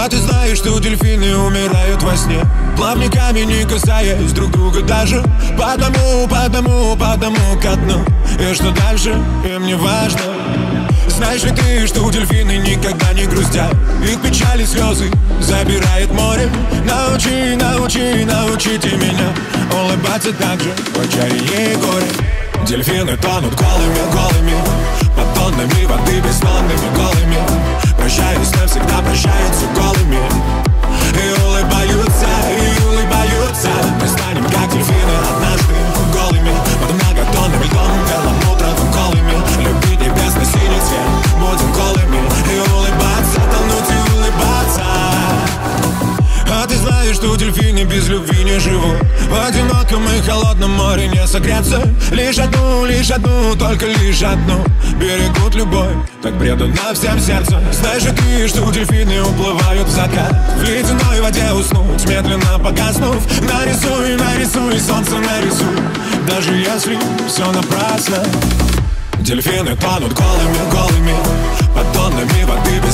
А ты знаешь, что дельфины умирают во сне, плавниками не касаясь друг друга даже. По одному ко дну. И что дальше, им не важно. Знаешь ли ты, что дельфины никогда не грустят? Их печали, слезы забирает море. Научите меня улыбаться так же, в отчаянии и горе. Дельфины тонут голыми под тоннами воды, бессонными голыми. Прощаясь навсегда, прощаются голыми. И улыбаются. Мы станем как дельфины однажды голыми под многотонным льдом, перламутровым голыми. Любить небесно-синий цвет, будем голыми. И улыбаться, тонуть и улыбаться. А ты знаешь, что дельфины без любви не живут? В одиноком и холодном море не согреться. Лишь одну, только лишь одну берегут любовь, так преданно всем сердцем. Знаешь ли ты, что дельфины уплывают в закат? В ледяной воде уснуть, медленно погаснув. Нарисуй, солнце нарисуй, даже если все напрасно. Дельфины тонут голыми под тоннами воды,